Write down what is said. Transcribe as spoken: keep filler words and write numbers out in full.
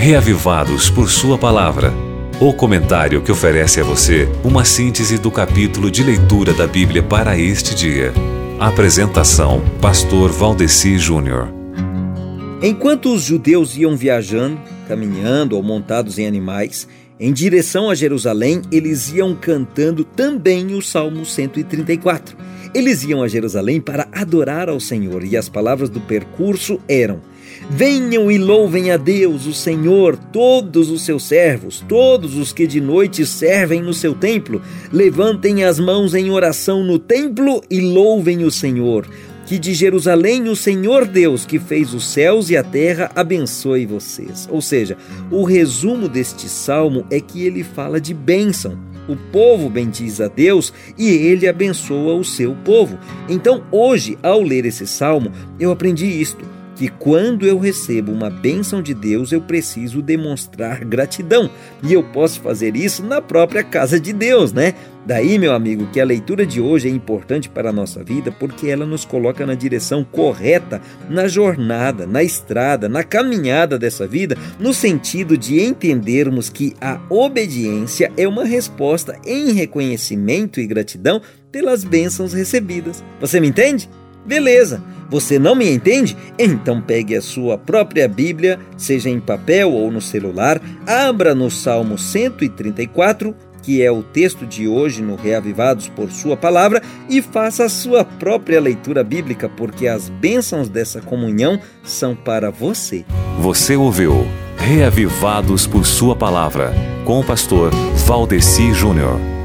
Reavivados por Sua Palavra. O comentário que oferece a você uma síntese do capítulo de leitura da Bíblia para este dia. Apresentação: Pastor Valdeci Júnior. Enquanto os judeus iam viajando, caminhando ou montados em animais, em direção a Jerusalém, eles iam cantando também o Salmo cento e trinta e quatro. Eles iam a Jerusalém para adorar ao Senhor, e as palavras do percurso eram: venham e louvem a Deus, o Senhor, todos os seus servos, todos os que de noite servem no seu templo. Levantem as mãos em oração no templo e louvem o Senhor. Que de Jerusalém o Senhor Deus, que fez os céus e a terra, abençoe vocês. Ou seja, o resumo deste salmo é que ele fala de bênção. O povo bendiz a Deus e ele abençoa o seu povo. Então, hoje, ao ler esse salmo, eu aprendi isto: que quando eu recebo uma bênção de Deus, eu preciso demonstrar gratidão. E eu posso fazer isso na própria casa de Deus, né? Daí, meu amigo, que a leitura de hoje é importante para a nossa vida, porque ela nos coloca na direção correta, na jornada, na estrada, na caminhada dessa vida, no sentido de entendermos que a obediência é uma resposta em reconhecimento e gratidão pelas bênçãos recebidas. Você me entende? Beleza! Você não me entende? Então pegue a sua própria Bíblia, seja em papel ou no celular, abra no Salmo cento e trinta e quatro, que é o texto de hoje no Reavivados por Sua Palavra, e faça a sua própria leitura bíblica, porque as bênçãos dessa comunhão são para você. Você ouviu Reavivados por Sua Palavra, com o pastor Valdeci Júnior.